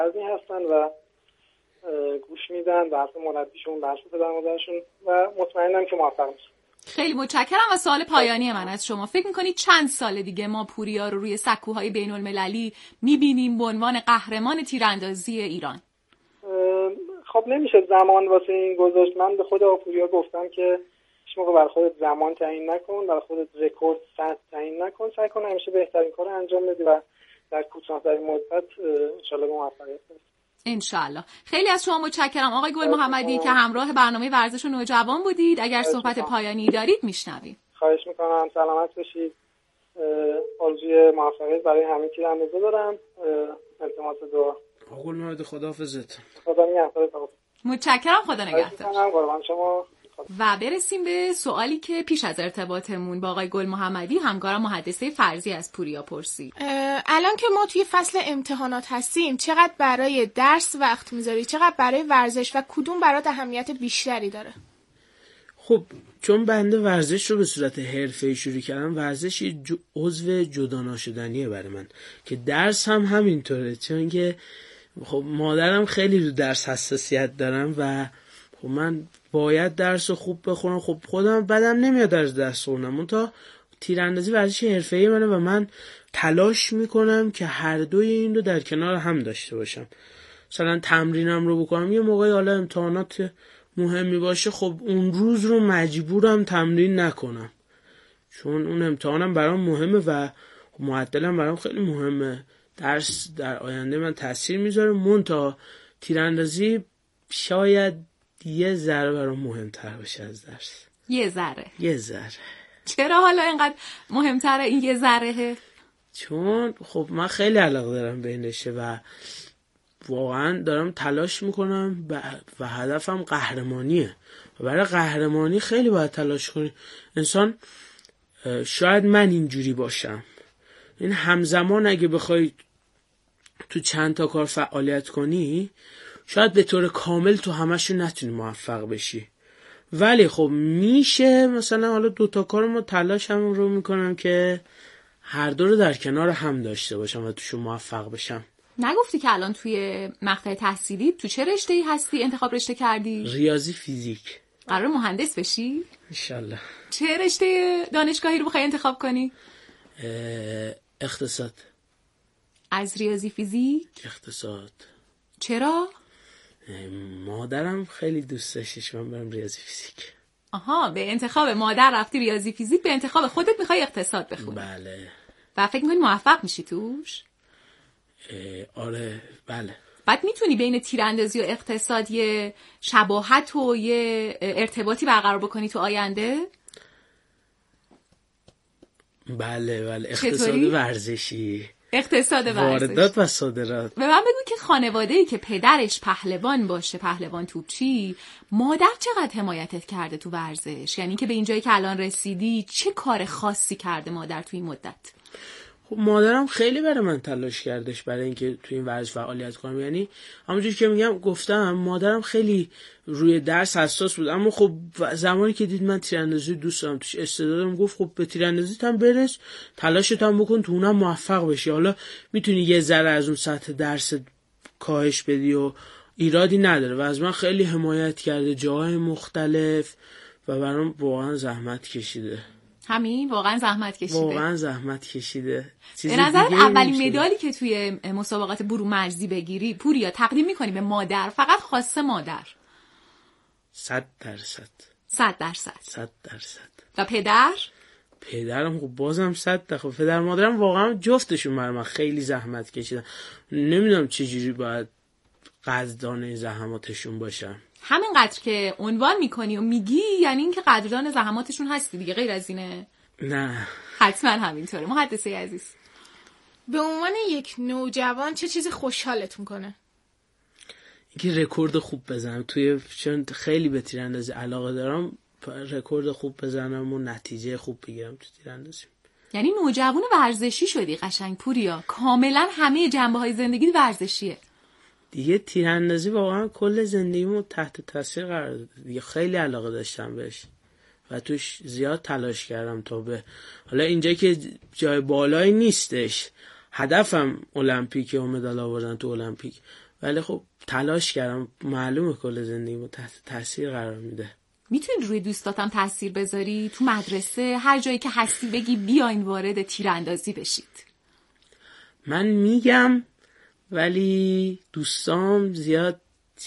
هستن و گوش میدن به حرف مربیشون، به حرف پدرمادرشون و مطمئنم که موفق میشن. خیلی متشکرم. و سوال پایانی من از شما، فکر میکنید چند سال دیگه ما پوریا رو روی سکوهای بین المللی میبینیم به عنوان قهرمان تیراندازی ایران؟ خب نمیشه زمان واسه این گذاشت. من به خود پوریا گفتم که هیچ موقع برای خودت زمان تعیین نکن، برای خودت رکورد ساعت تعیین نکن، سعی کن همیشه بهترین کارو انجام بدی و در کوتاه‌ترین مدت ان شاءالله به موفقیت برسی. انشالله. خیلی از شما متشکرم آقای گل محمدی که همراه برنامه ورزش نوجوان بودید. اگر صحبت پایانی دارید میشنویم. خواهش میکنم. سلامت باشید. آرزوی موفقیت برای همه تیراندازا دارم. التماس دعا. آقای گل محمدی خداحافظت. خدا نگهدارت. متشکرم. خدا نگهدار. قربان شما. و برسیم به سوالی که پیش از ارتباطمون با آقای گل محمدی همکارم محدثه فرضی از پوریا پرسید. الان که ما توی فصل امتحانات هستیم، چقدر برای درس وقت میذاری؟ چقدر برای ورزش و کدوم برات اهمیت بیشتری داره؟ خب چون بنده ورزش رو به صورت حرفه‌ای شروع کردم، ورزش عضو جدا ناشدنیه برای من، که درس هم همینطوره، چون که خب مادرم خیلی رو درس حساسیت دارم و خب من باید درس رو خوب بخونم. خب خودم بدم نمیاد از درس خوندم، اون تا تیراندازی ورزش حرفه‌ای منه و من تلاش میکنم که هر دوی این رو در کنار هم داشته باشم. مثلا تمرینم رو بکنم، یه موقعی حالا امتحانات مهمی باشه، خب اون روز رو مجبورم تمرین نکنم چون اون امتحانم برام مهمه و معدلم برام خیلی مهمه. درس در آینده من تاثیر میذاره، منتها تیراندازی شاید یه ذره برام مهمتر باشه از درس. یه ذره. چرا حالا اینقدر مهمتره این یه ذره؟ چون خب من خیلی علاقه دارم به این رشته و واقعا دارم تلاش میکنم و هدفم قهرمانیه و برای قهرمانی خیلی باید تلاش کنی. انسان شاید من اینجوری باشم، این همزمان اگه بخوای تو چند تا کار فعالیت کنی شاید به طور کامل تو همشون نتونی موفق بشی، ولی خب میشه مثلا حالا 2 تا کار ما تلاش هم رو میکنم که هر دو رو در کنار هم داشته باشم و توشون موفق بشم. نگفتی که الان توی مقطع تحصیلی تو چه رشته‌ای هستی انتخاب رشته کردی؟ ریاضی فیزیک. قرار مهندس بشی؟ انشالله. چه رشته دانشگاهی رو بخوای انتخاب کنی؟ اقتصاد. از ریاضی فیزیک؟ اقتصاد. چرا؟ مادرم خیلی دوست داشتش من برم ریاضی فیزیک. آها، به انتخاب مادر رفتی ریاضی فیزیک، به انتخاب خودت میخوای اقتصاد بخونی. بله. و فکر میکنی موفق میشی توش؟ آره بله. بعد میتونی بین تیراندازی و اقتصاد یه شباهت و یه ارتباطی برقرار بکنی تو آینده؟ بله. اقتصاد ورزشی. اقتصاد ورزشی. واردات و صادرات. به من بگو که خانواده‌ای که پدرش پهلوان باشه، پهلوان توپچی، مادر چقدر حمایتت کرده تو ورزش؟ یعنی که به اینجایی که الان رسیدی چه کار خاصی کرده مادر تو این مدت؟ خب مادرم خیلی برای من تلاش کردش برای اینکه تو این ورزش فعالیت کنم. یعنی همونجوری که گفتم مادرم خیلی روی درس حساس بود، اما خب زمانی که دید من تیراندازی دوست دارم، توش استعدادم، گفت خب به تیراندازیت هم برس، تلاشت هم بکن، تو اونم موفق بشی. حالا میتونی یه ذره از اون سطح درس کاهش بدی و ایرادی نداره و از من خیلی حمایت کرده جاهای مختلف و برام واقعا زحمت کشیده. همین واقعا زحمت کشیده. به نظر اولین مدالی که توی مسابقات برو مرزی بگیری پوریا تقدیم میکنی به مادر، فقط خواسته مادر؟ 100%. و پدرم خب بازم 100%. خب پدر مادرم واقعا جفتشون برای من خیلی زحمت کشیدن. نمیدونم چجوری باید قدردان زحماتشون باشم. همینقدر که عنوان میکنی و میگی یعنی این که قدردان زحماتشون هستی دیگه، غیر از اینه؟ نه حتما همینطوره. محدثه عزیز، به عنوان یک نوجوان چه چیزی خوشحالت میکنه؟ اینکه رکورد خوب بزنم چون خیلی به تیراندازی علاقه دارم، رکورد خوب بزنم و نتیجه خوب بگیرم تو تیراندازی. یعنی نوجوان ورزشی شدی قشنگ پوریا، کاملا همه جنبه‌های زندگی ورزشیه دیگه. تیراندازی واقعا کل زندگیمو تحت تاثیر قرار داد دیگه. خیلی علاقه داشتم بهش و توش زیاد تلاش کردم تا به حالا اینجا که جای بالایی نیستش، هدفم المپیک و مدال آوردن تو المپیک، ولی خب تلاش کردم. معلومه کل زندگیمو تحت تاثیر قرار میده. میتونی روی دوستاتم تاثیر بذاری؟ تو مدرسه هر جایی که هستی بگی بیاین وارد تیراندازی بشید. من میگم ولی دوستام زیاد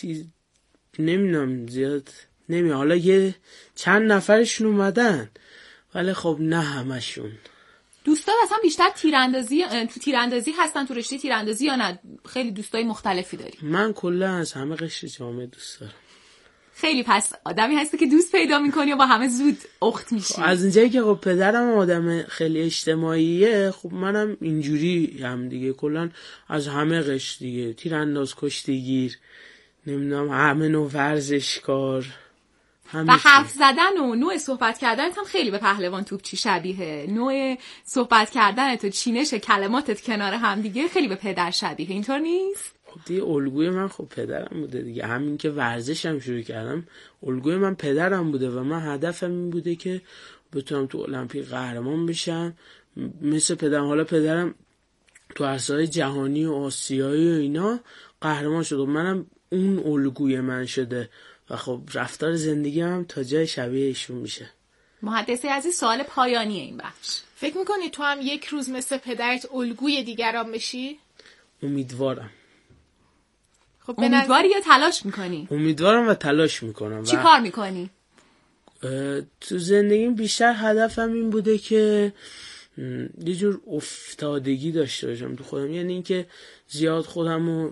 زیاد نمیاد. حالا یه چند نفرشون اومدن ولی خب نه همشون. دوستات اصلا بیشتر تو تیراندازی هستن، تو رشته تیراندازی، یا نه خیلی دوستای مختلفی داری؟ من کلا از همه قشر جامعه دوست دارم. خیلی پس آدمی هستی که دوست پیدا میکنی و با همه زود اخت میشی. از اینجایی که خب پدرم آدم خیلی اجتماعیه، خب منم اینجوری هم دیگه. کلا از همه قشر دیگه، تیرانداز، کشتیگیر، نمیدونم همه نوع ورزشکار، و حرف زدن و نوع صحبت کردنت هم خیلی به پهلوان توپچی شبیه. نوع صحبت کردنت و چینش کلماتت کنار هم دیگه خیلی به پدر شبیه. اینطور نیست؟ خب دیگه الگوی من خب پدرم بوده دیگه. همین که ورزشم شروع کردم الگوی من پدرم بوده و من هدفم این بوده که بتونم تو المپیک قهرمان بشم مثل پدرم. حالا پدرم تو عرصه‌های جهانی و آسیایی و اینا قهرمان شد و منم اون الگوی من شده و خب رفتار زندگی هم تا جای شبیه ایشون میشه. مهندسی عزیز، سوال پایانی این بخش. فکر میکنی تو هم یک روز مثل پدرت الگوی دیگران بشی؟ امیدوارم. خب امیدواری یا تلاش میکنی؟ امیدوارم و تلاش میکنم. چی کار میکنی؟ تو زندگیم بیشتر هدفم این بوده که یه جور افتادگی داشته باشم تو خودم، یعنی اینکه زیاد خودمو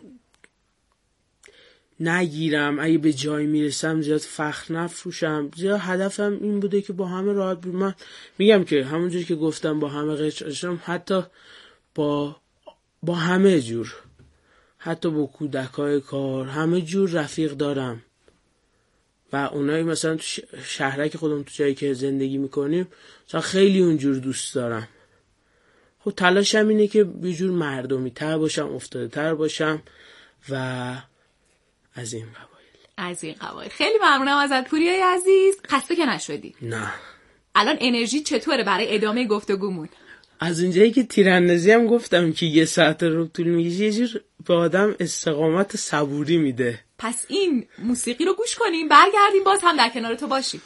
نگیرم، اگه به جایی میرسم زیاد فخر نفروشم. زیاد هدفم این بوده که با همه راحت بودم. من میگم که همونجور که گفتم با همه قشرم، حتی با همه جور، حتی با کودکای کار، همه جور رفیق دارم و اونایی مثلا تو شهرک خودم تو جایی که زندگی میکنیم مثلا خیلی اونجور دوست دارم. خب تلاشم اینه که یه جور مردمی تر باشم، افتاده تر باشم و از این قبایل. خیلی ممنونم ازت پوریای عزیز. خسته که نشدی؟ نه. الان انرژی چطوره برای ادامه گفتگومون؟ از اونجایی که تیراندازی هم گفتم که 1 ساعت رو طول میکشه، یه جور به آدم استقامت صبوری میده. پس این موسیقی رو گوش کنیم، برگردیم باز هم در کنار تو باشیم.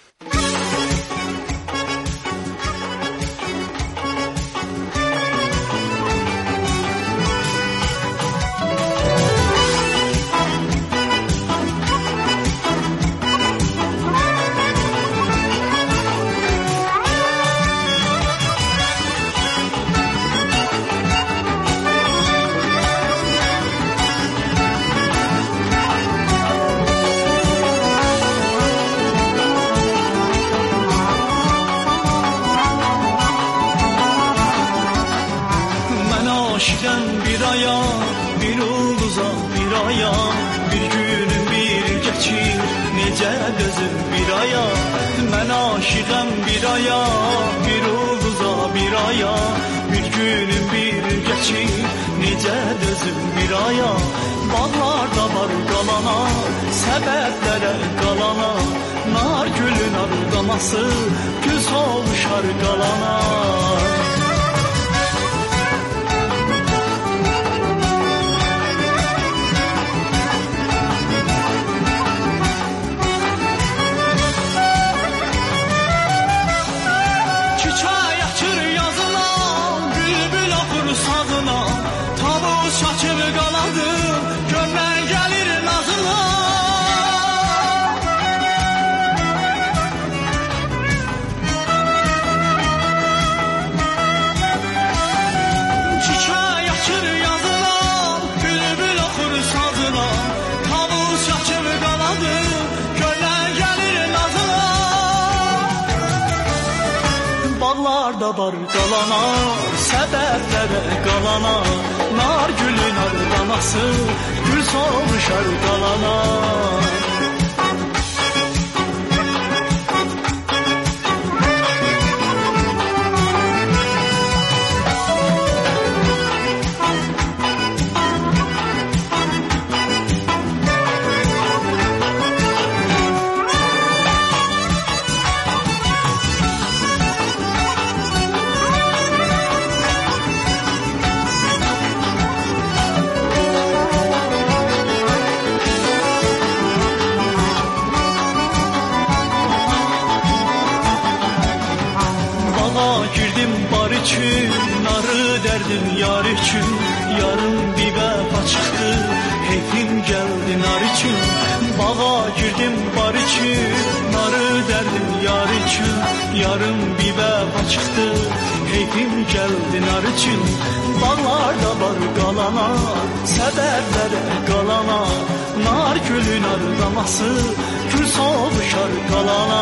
Mən aşığam bir aya, bir ulduza bir aya, bir günüm bir geçir, necə dözüm bir aya. Bağlarda var qalana, səbətlərə qalana, nar gülün ardaması, göz oluşar qalana. Var qalana, səbətlərə qalana, nar gülün ardaması, gül solmuşar qalana. üçün, narı dərdim yar üçün. Yarın bir vəfa çıxdı, heyfim gəldi nar üçün. Bağa girdim bar üçün, narı dərdim yar üçün. Yarın bir vəfa çıxdı, heyfim gəldi nar üçün. Bağlarda var qalana, səbərlərə qalana. Nar gülün ardaması, gül sovuşar qalana.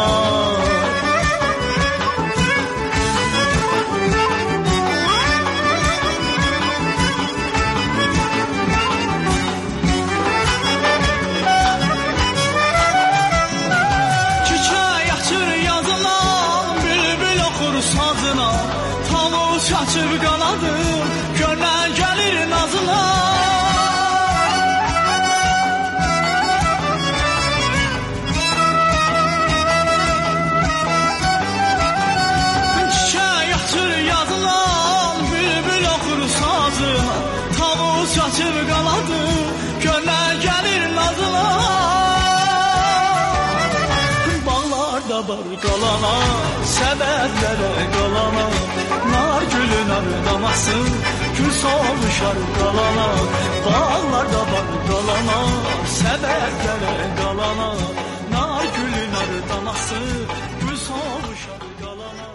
Çaçıb qanadım, gönlən gəlir nazına. Çiçək açır yazına, bülbül oxur sazına. Tavus çaçıb qanadım, gönlən gəlir nazına. Bağlarda var qalana, səbərlərə qalana. Nar gülün ardaması, gül soluşar qalana. Bağlarda var qalana, səbərlərə qalana. Nar gülün ardaması, gül soluşar qalana.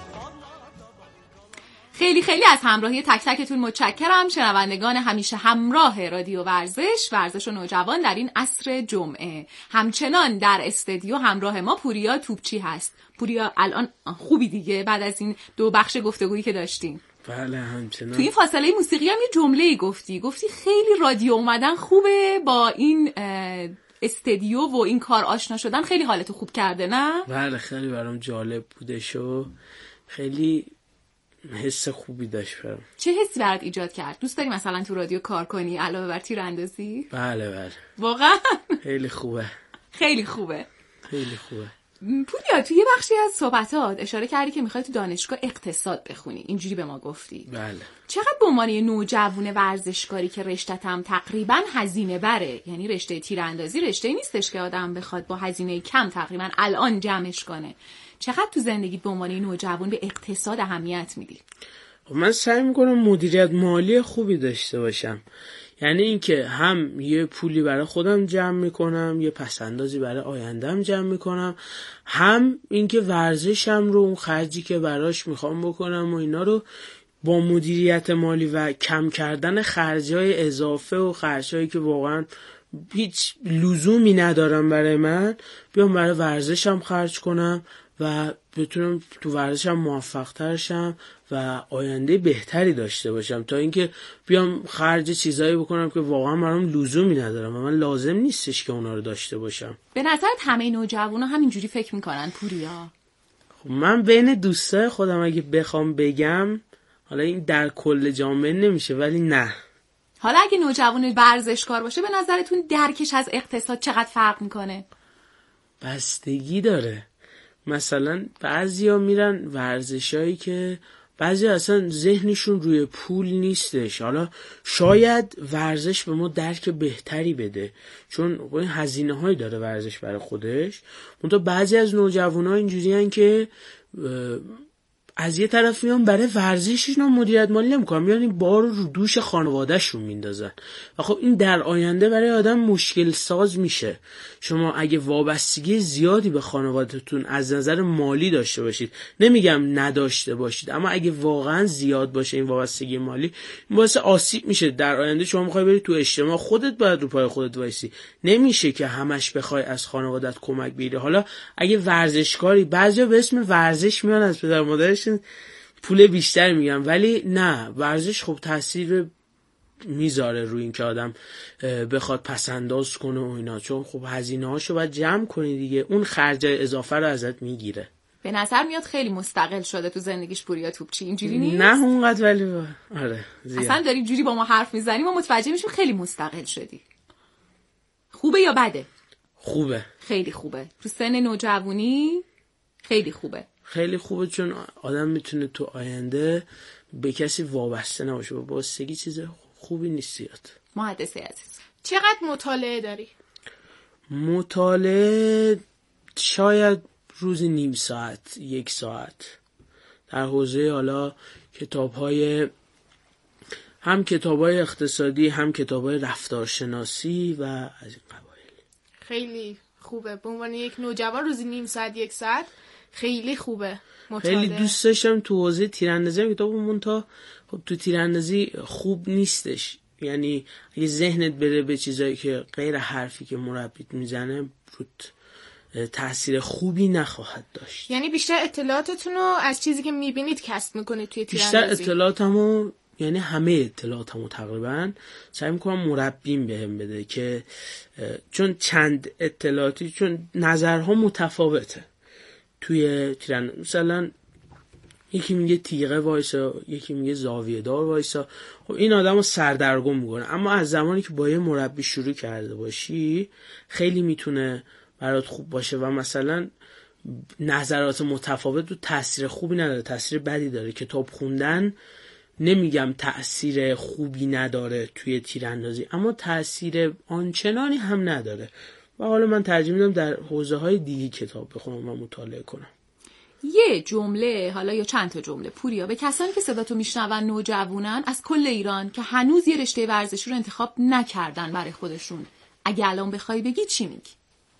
خیلی خیلی از همراهی تک تکتون متشکرم. شنوندگان همیشه همراه رادیو ورزش و نوجوان در این عصر جمعه. همچنان در استودیو همراه ما پوریا توپچی هست. پوریا الان خوبی دیگه بعد از این 2 بخش گفتگویی که داشتیم؟ بله همچنان. توی این فاصله موسیقی هم یه جمله‌ای گفتی خیلی رادیو اومدن خوبه، با این استودیو و این کار آشنا شدن خیلی حالتو خوب کرده نه؟ بله خیلی برام جالب بودش و خیلی حس خوبی داشت برام. چه حسی برات ایجاد کرد؟ دوست داری مثلا تو رادیو کار کنی علاوه بر تیراندازی؟ بله واقعا خیلی خوبه. خیلی خوبه. پوریا توی یه بخشی از صحبتات اشاره کردی که میخوای تو دانشگاه اقتصاد بخونی، اینجوری به ما گفتی. بله. چقدر به عنوان یه نوجوان ورزشکاری که رشتت هم تقریبا هزینه بره، یعنی رشته تیراندازی رشته نیستش که آدم بخواد با هزینه کم تقریبا الان جمعش کنه، چقدر تو زندگی به عنوان نوجوان به اقتصاد اهمیت میدی؟ من سعی میکنم مدیریت مالی خوبی داشته باشم، یعنی اینکه هم یه پولی برای خودم جمع میکنم، یه پسندازی برای آیندهم جمع میکنم، هم اینکه ورزشم رو اون خرجی که براش میخوام بکنم و اینا رو با مدیریت مالی و کم کردن خرجای اضافه و خرجایی که واقعا هیچ لزومی ندارم برای من، بیام برای ورزشم خرج کنم و بتونم تو ورزشم موفق تر شم و آینده بهتری داشته باشم، تا اینکه بیام خرج چیزایی بکنم که واقعا برام لزومی ندارم و من لازم نیستش که اونا رو داشته باشم. به نظرت همه نوجوانا همینجوری فکر میکنن پوریا؟ خب من بین دوستای خودم اگه بخوام بگم، حالا این در کل جامعه نمیشه ولی نه. حالا اگه نوجوان ورزشکار باشه به نظرتون درکش از اقتصاد چقدر فرق میکنه؟ بستگی داره. مثلا بعضیا میرن ورزشایی که بعضی اصلا ذهنشون روی پول نیستش، حالا شاید ورزش به ما درک بهتری بده چون هزینه هایی داره ورزش برای خودش، منتها بعضی از نوجوان‌ها اینجوری هن که از یه طرف میان برای ورزششون مدیریت مالی نمیکنن، میان این بار رو دوش خانوادهشون میندازن و خب این در آینده برای آدم مشکل ساز میشه. شما اگه وابستگی زیادی به خانوادهتون از نظر مالی داشته باشید، نمیگم نداشته باشید، اما اگه واقعا زیاد باشه این وابستگی مالی، این باعث آسیب میشه. در آینده شما میخوای بری تو اجتماع، خودت باید رو پای خودت وایسی، نمیشه که همش بخوای از خانواده‌ات کمک بگیری. حالا اگه ورزشکاری، بعضیا به اسم ورزش میان از پدر مادرش پول بیشتر میگم، ولی نه، ورزش خب تاثیر میذاره روی این که آدم بخواد پسنداز کنه و اینا، چون خب هزینه هاشو باید جمع کنی دیگه، اون خرجای اضافه رو ازت میگیره. به نظر میاد خیلی مستقل شده تو زندگیش پوریا توپچی، اینجوری نیست؟ نه اونقدر، ولی آره زیاد. اصلا داری جوری با ما حرف میزنی ما متوجه میشیم خیلی مستقل شدی. خوبه یا بده؟ خوبه، خیلی خوبه. تو سن نوجوانی خیلی خوبه. خیلی خوبه چون آدم میتونه تو آینده به کسی وابسته نباشه. وابستگی چیز خوبی نیست زیاد. مهندسی عزیز چقدر مطالعه داری؟ مطالعه شاید روزی نیم ساعت، 1 ساعت، در حوزه حالا کتاب‌های هم کتاب‌های اقتصادی، هم کتاب‌های رفتارشناسی و از این قبایل. خیلی خوبه. به عنوان یک نوجوان روزی نیم ساعت 1 ساعت خیلی خوبه. مطالعه. خیلی دوست داشتم تو حوزه تیراندازی کتابمون، تا خب تو تیراندازی خوب نیستش، یعنی اگه ذهنت بره به چیزایی که غیر حرفی که مربیت میزنه روت تأثیر خوبی نخواهد داشت. یعنی بیشتر اطلاعاتتون رو از چیزی که میبینید کسب میکنید توی تیراندازی؟ بیشتر اطلاعاتمو، یعنی همه اطلاعاتمو تقریبا سعی میکنم مربیم بهم بده، که چون چند اطلاعاتی، چون نظرها متفاوته توی تیراندازی. مثلا یکی میگه تیغه وایسا، یکی میگه زاویه دار وایسا. خب این آدمو سردرگم میکنه، اما از زمانی که با یه مربی شروع کرده باشی خیلی میتونه برات خوب باشه و مثلا نظرات متفاوت رو تأثیر خوبی نداره، تأثیر بدی داره. کتاب خوندن نمیگم تأثیر خوبی نداره توی تیراندازی، اما تأثیر آنچنانی هم نداره و حالا من ترجیح میدم در حوزه های دیگه کتاب بخونم و مطالعه کنم. یه جمله، حالا یا چند تا جمله پوریا، به کسانی که صداتو میشنون نوجوانن از کل ایران که هنوز یه رشته ورزشی رو انتخاب نکردن برای خودشون، اگه الان بخوای بگی چی میگی؟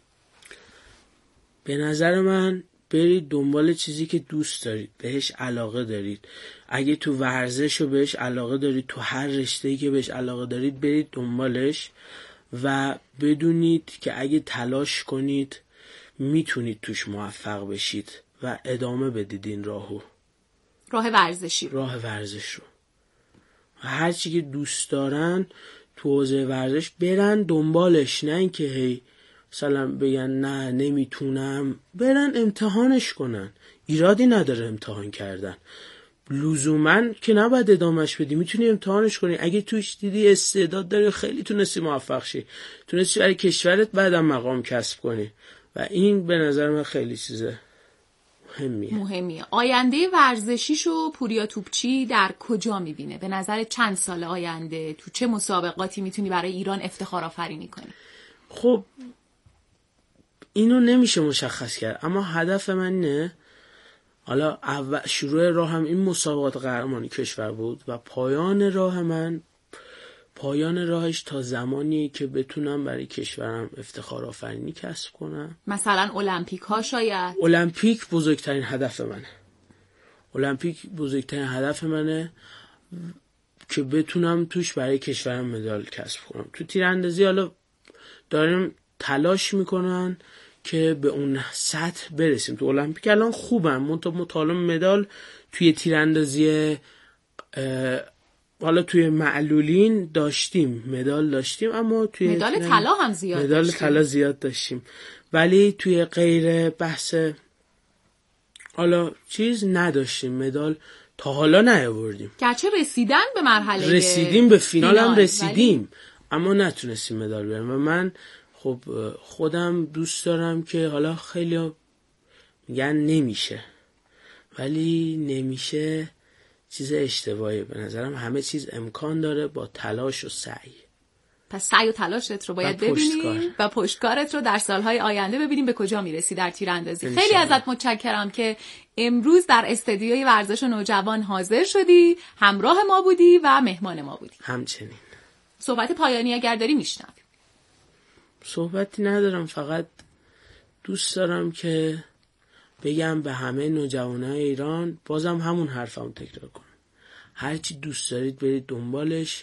به نظر من برید دنبال چیزی که دوست دارید، بهش علاقه دارید. اگه تو ورزش رو بهش علاقه دارید، تو هر رشته‌ای که بهش علاقه دارید برید دنبالش و بدونید که اگه تلاش کنید میتونید توش موفق بشید و ادامه بدید این راهو. راه ورزشی رو و هر چی که دوست دارن تو حوزه ورزش برن دنبالش، نه اینکه هی مثلا بگن نه نمیتونم، برن امتحانش کنن. ایرادی نداره امتحان کردن، لزومن که نباید ادامهش بدی، میتونی امتحانش کنی. اگه توش دیدی استعداد داری، خیلی تونستی موفق شی، تونستی برای کشورت بعدم مقام کسب کنی و این به نظر من خیلی چیزه مهمیه. آینده ورزشیشو پوریا توپچی در کجا میبینه؟ به نظر چند سال آینده تو چه مسابقاتی میتونی برای ایران افتخار آفرینی کنی؟ خب اینو نمیشه مشخص کرد، اما هدف من اینه، حالا شروع راهم این مسابقات قهرمانی کشور بود و پایان راهش تا زمانی که بتونم برای کشورم افتخار آفرینی کسب کنم. مثلا المپیک ها شاید؟ المپیک بزرگترین هدف منه که بتونم توش برای کشورم مدال کسب کنم. تو تیراندازی حالا داریم تلاش میکنن که به اون سطح برسیم. تو المپیک الان خوبم، مطالعه مدال توی تیراندازی حالا توی معلولین مدال داشتیم، اما توی مدال طلا هم زیاد داشتیم، ولی توی غیر بحث حالا چیز نداشتیم، مدال تا حالا نیاوردیم. گرچه رسیدن به مرحله رسیدیم به فینال هم رسیدیم، اما نتونستیم مدال بیاریم و من خب خودم دوست دارم که حالا خیلی میگن نمیشه، ولی نمیشه چیز اشتباهی. به نظرم همه چیز امکان داره با تلاش و سعی. پس سعی و تلاشت رو باید ببینیم و پشتکارت رو در سالهای آینده ببینیم به کجا میرسی در تیراندازی. خیلی ازت متشکرم که امروز در استدیوی ورزش نوجوان حاضر شدی، همراه ما بودی و مهمان ما بودی. همچنین. صحبت پایانی اگر داری میشنویم. صحبتی ندارم، فقط دوست دارم که بگم به همه نوجوانای ایران، بازم همون حرفمو تکرار کنم، هرچی دوست دارید برید دنبالش،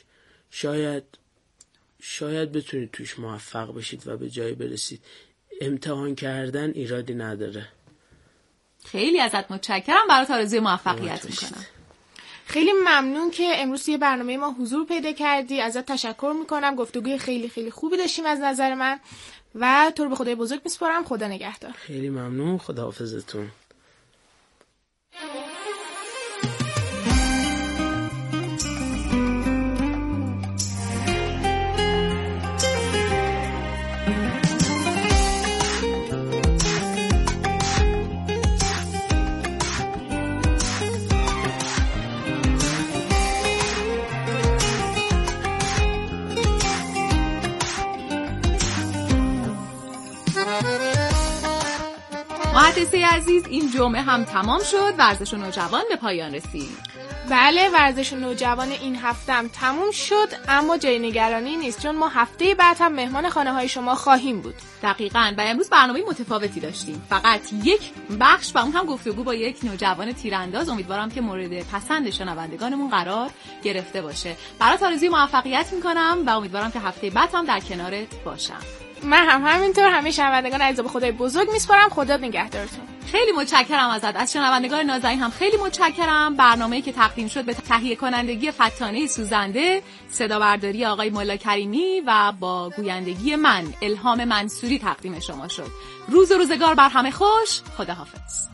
شاید بتونید توش موفق بشید و به جایی برسید. امتحان کردن ایرادی نداره. خیلی ازت متشکرم، برات آرزوی موفقیت میکنم. خیلی ممنون که امروز توی برنامه ما حضور پیدا کردی، ازت تشکر میکنم. گفتگوی خیلی خیلی خوبی داشتیم از نظر من و تو رو به خدای بزرگ میسپارم. خدا نگهدار. خیلی ممنون، خداحافظتون. مهندسی عزیز، این جمعه هم تمام شد. ورزش نوجوان به پایان رسید. بله، ورزش نوجوان این هفتم تموم شد، اما جای نگرانی نیست چون ما هفته بعد هم مهمان خانه‌های شما خواهیم بود. دقیقاً. و امروز برنامه متفاوتی داشتیم، فقط یک بخش و اون هم گفتگو با یک نوجوان تیرانداز. امیدوارم که مورد پسند شنوندگانمون قرار گرفته باشه. برات آرزوی موفقیت میکنم و امیدوارم که هفته بعد هم در کنارت باشم. من هم همینطور. همه شنوندگان عزیز به خدای بزرگ میسپارم. خدا نگهدارتون. خیلی متشکرم ازت. از شنوندگان نازنین هم خیلی متشکرم. برنامه‌ای که تقدیم شد به تهیه کنندگی فتانه سوزنده، صدا برداری آقای مولا کریمی و با گویندگی من الهام منصوری تقدیم شما شد. روز و روزگار بر همه خوش. خداحافظ.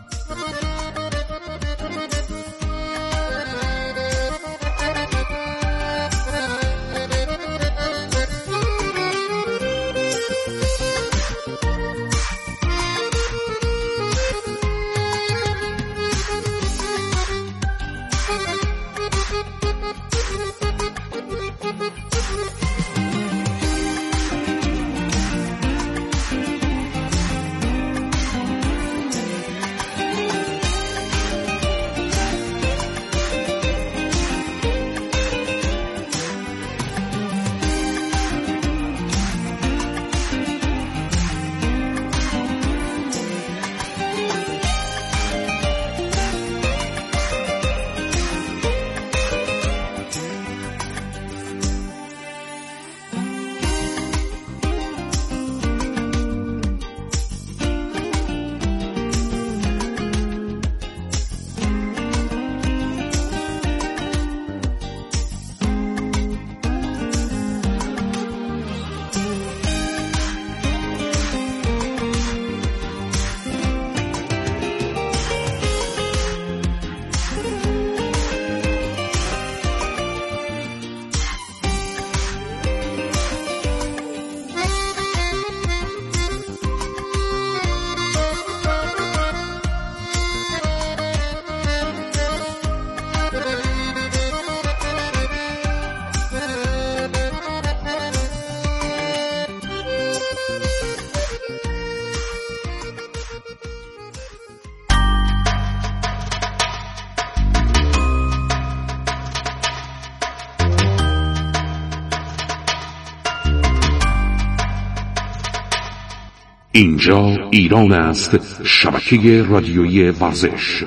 اینجا ایران است، شبکه رادیویی ورزش.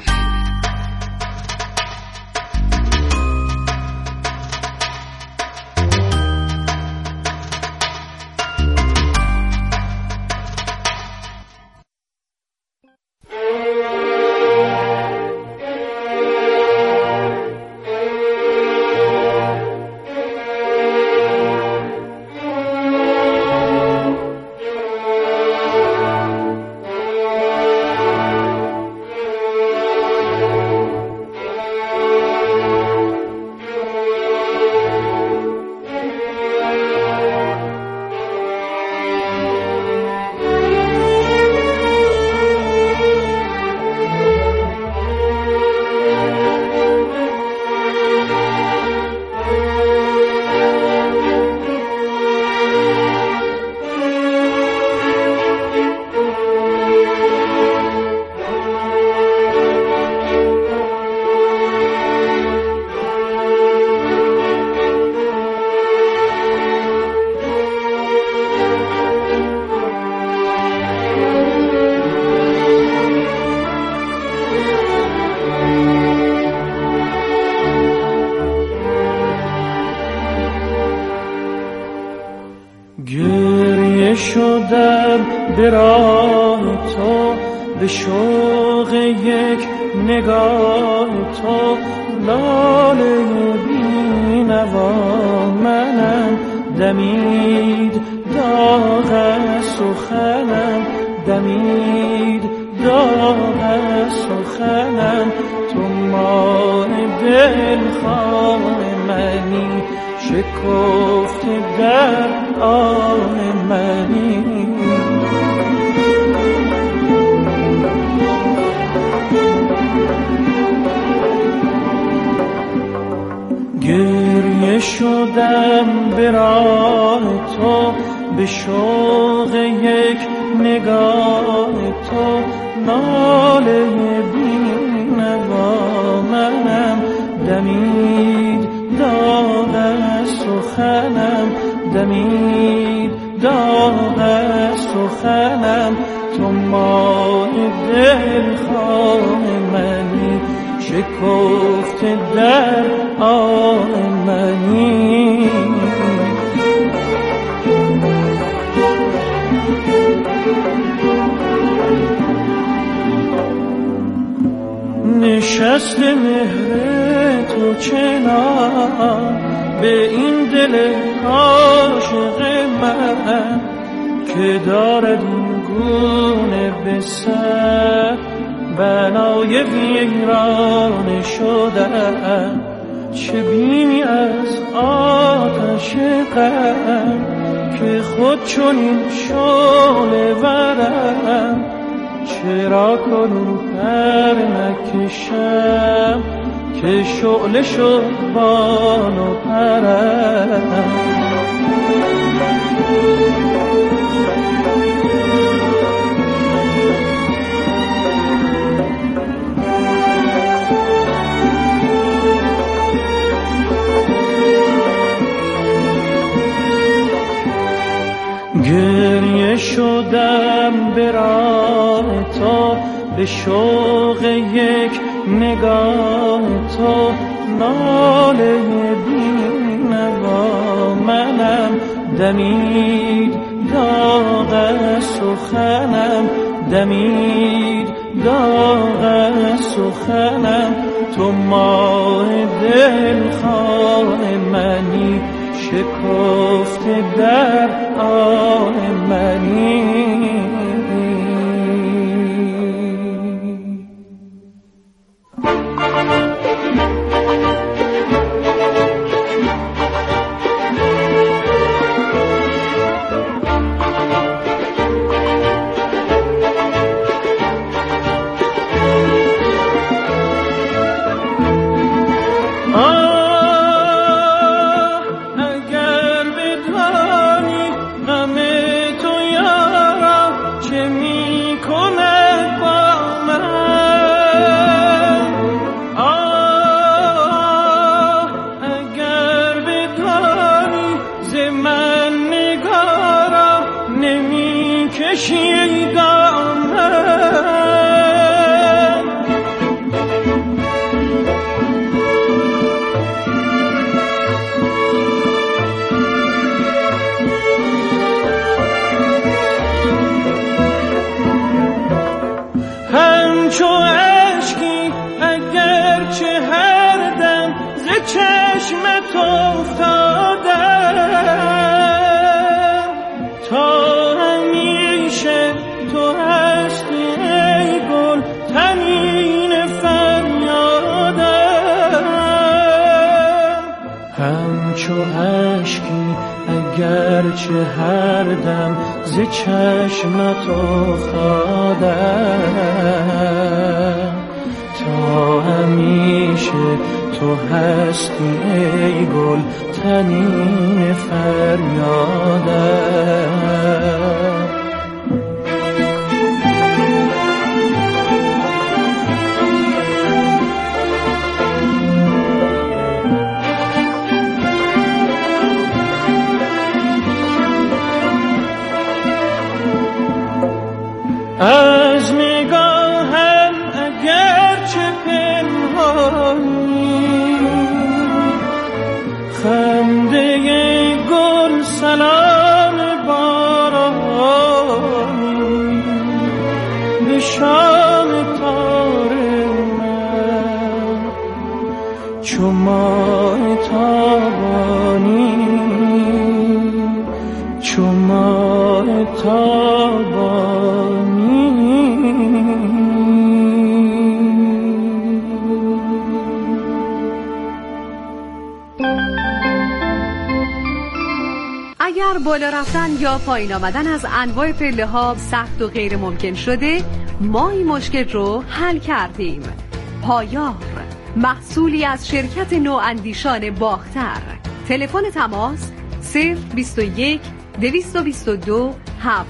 گریه شدم به راه تو، به شوق یک نگاه تو، لاله بی‌نوا منم، دمید داغ سخنم، دمید داغ سخنم، تو ماه دلخواه منی، شکفته در آن منی. گریه شدم به راه تو، به شوق یک نگاه تو، ناله بی‌نوا منم، دمی سخنم دمید داغ از سخنم تو ماه دلخواه منی شکفته در آه منی نشست مهر تو چنان به این دل عاشق من که دارد این گونه به سر بنای ویرانه شدن چه بیمی از آتش غم که خود چنین شعله ورم چرا کنون پر نکشم که شعله شد بال و پرم گریه شدم به راه تو به شوق یک نگاه تو ناله بی‌نوا منم دمید داغ از سخنم دمید داغ از سخنم تو ماه دلخواه منی شکفته در آه منی همچو اشکی اگرچه هر دم ز چشمت افتادم تا همیشه تو هستی ای گل تنین فریادم همچو اشکی اگرچه هر دم ز چشمت افتادم تا همیشه تو هستی ای گل تنین فریادم از نگاهم اگرچه پنهانی خنده گل سلام بارانی به شام تار من چو ماه تابانی چو ماه تابانی اگر بالا رفتن یا پایین آمدن از انواع پله‌ها سخت و غیر ممکن شده، ما این مشکل رو حل کردیم. پایار، محصولی از شرکت نواندیشان باختر. تلفن تماس 021 222